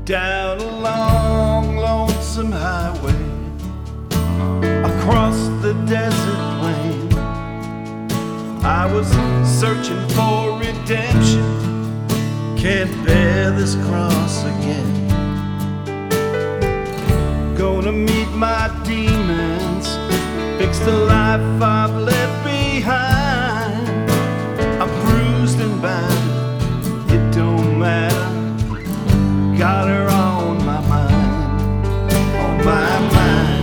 Down a long, lonesome highway, across the desert plain, I was searching for redemption. Can't bear this cross again. Gonna meet my demons, fix the life I've left behind. I'm bruised and battered, it don't matter. Got her on my mind, on my mind.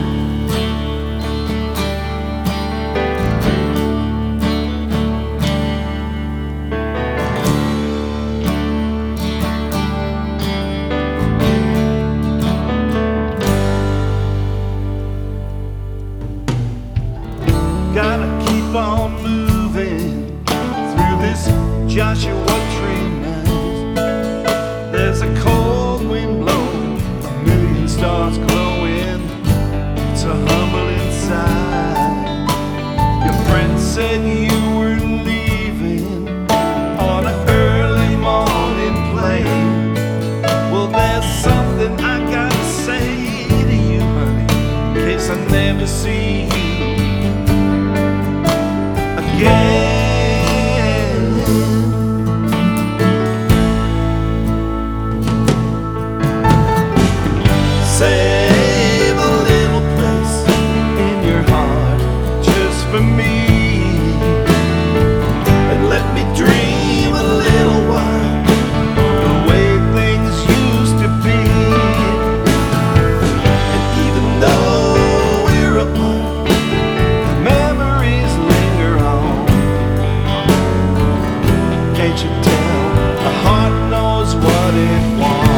Gotta keep on moving through this Joshua Tree night. There's a cold wind blowing, a million stars glowing. It's a humble inside. Your friend said you were leaving on an early morning plane. Well, there's something I gotta say to you, honey, in case I never see you again. Save a little place in your heart just for me, and let me dream a little while the way things used to be. And even though we're apart, the memories linger on. Can't you tell the heart knows what it wants?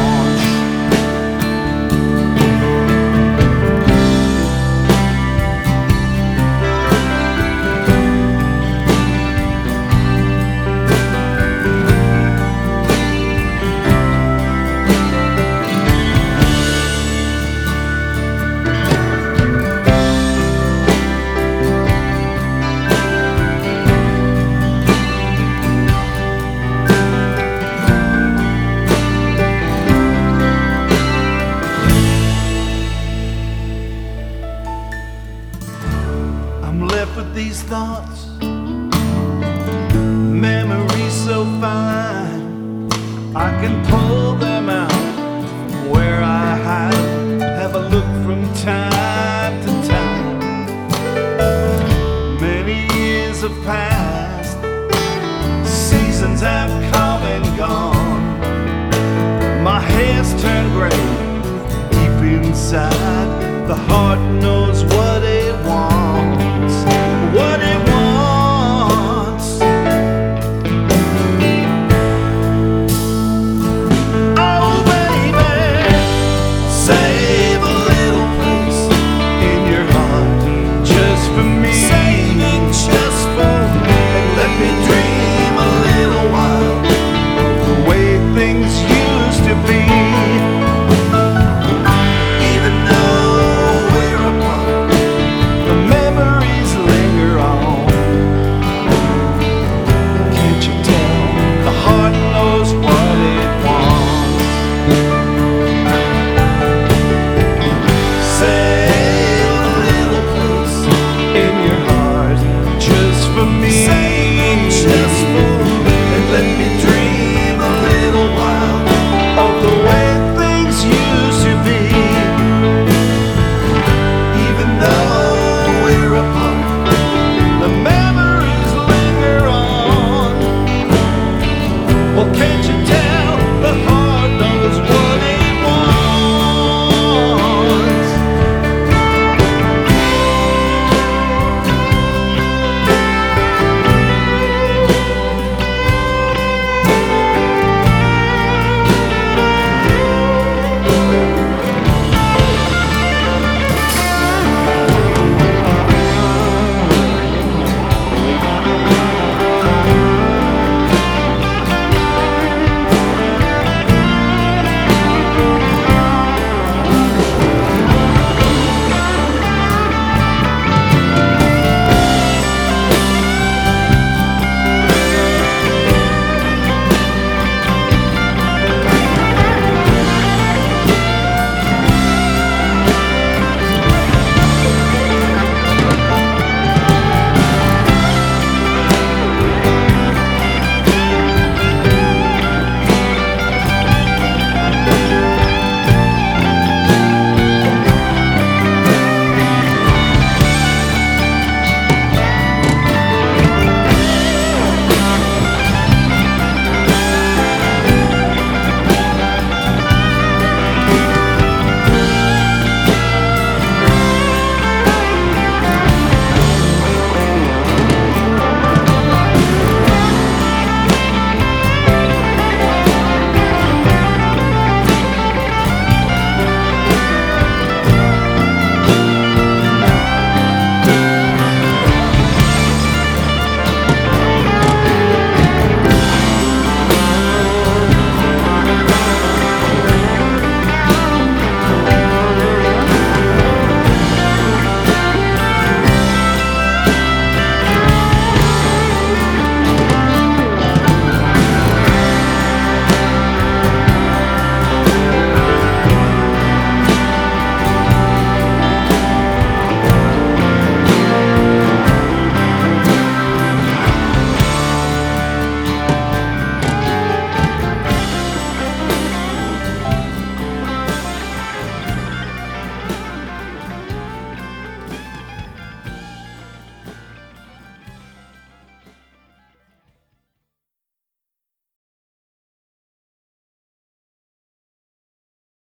I'm left with these thoughts, memories so fine. I can pull them out from where I hide. Have a look from time to time. Many years have passed, seasons have come and gone. My hair's turned gray deep inside. The heart knows what it wants, what it wants. Oh baby, save a little place in your heart just for me. Save it just for me, and let me dream a little while the way things used to be. Even though we're apart, the memories linger on. Can't you tell the heart knows what it wants? Save a little place in your heart just for me. Save it just for me, and let me dream a little while of the way things used to be. Even though we're apart, the memories linger on. Well, can't you